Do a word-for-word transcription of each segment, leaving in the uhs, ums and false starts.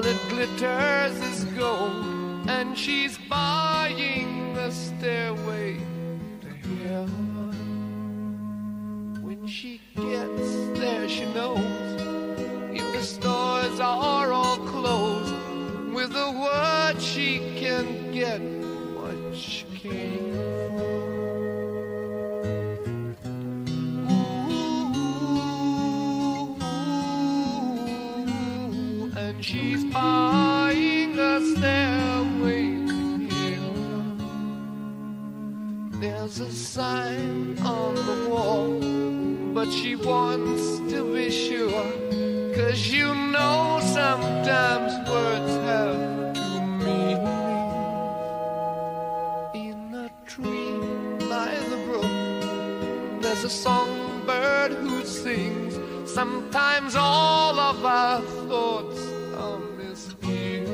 that glitters is gold, and she's buying the stairway to heaven. When she gets there, she knows if the stores are all closed, with a word she can get what she came for. Ooh, and she's buying a stairway here. There's a sign on the wall, but she wants to be sure, 'cause you know sometimes words have two meanings. In a tree by the brook, there's a songbird who sings. Sometimes all of our thoughts are misgiven.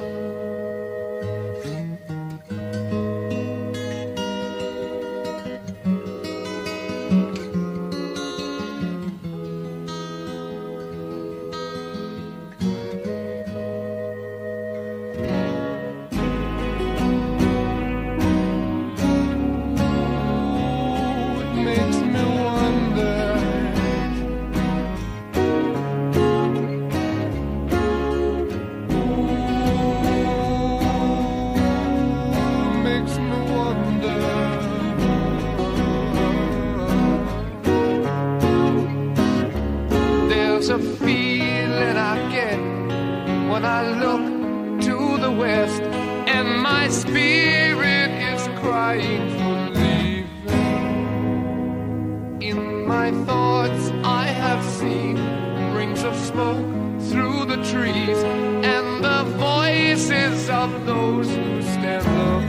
A feeling I get when I look to the west, and my spirit is crying for leaving. In my thoughts I have seen rings of smoke through the trees, and the voices of those who stand looking.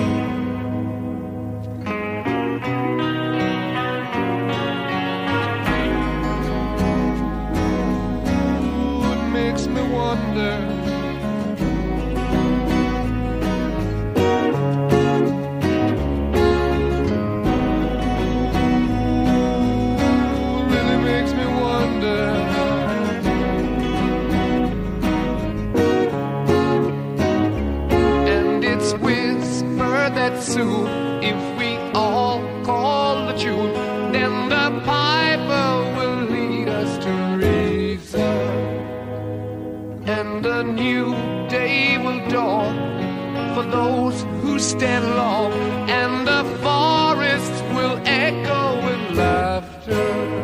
Wonder. Really makes me wonder. And it's whispered that soon, if we all call the tune, then the piper will lead us to reason. And a new day will dawn for those who stand long, and the forests will echo with laughter.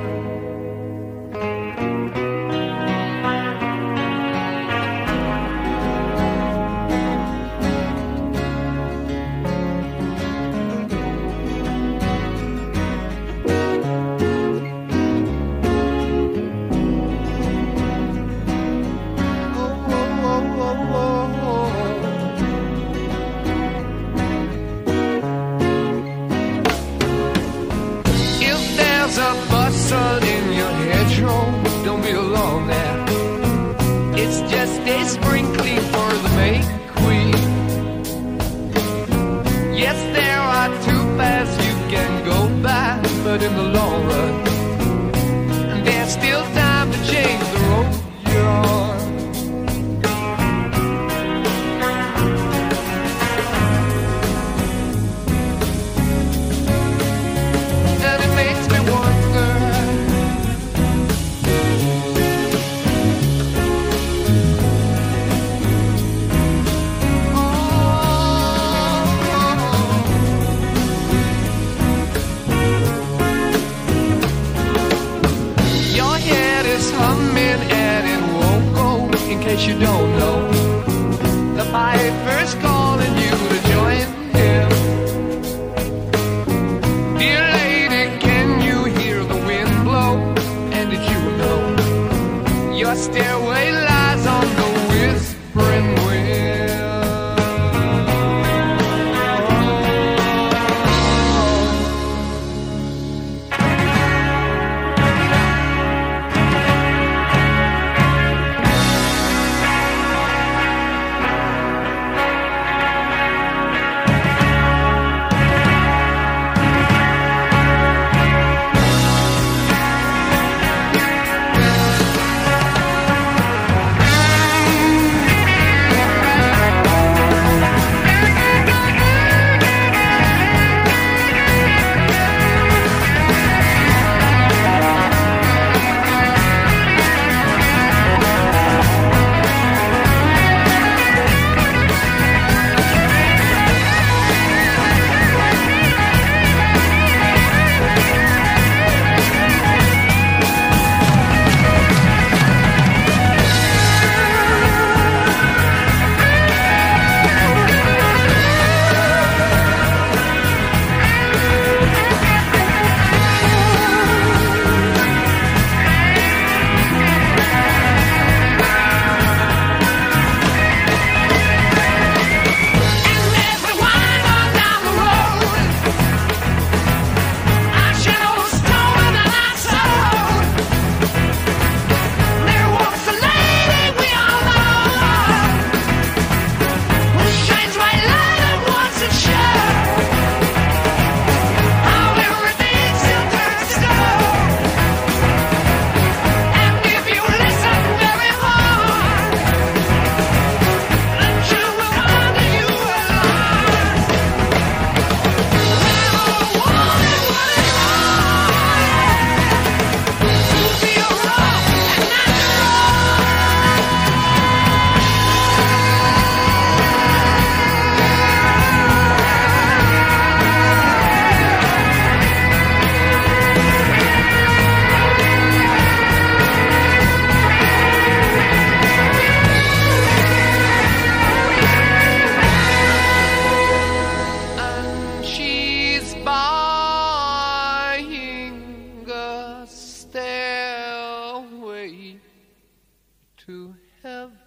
It's just a sprinkling for the May Queen. Yes, there are two paths you can go by, but in the long run, there's still time to change the road you're on. And it makes me wonder.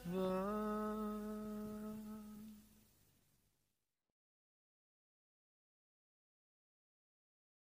the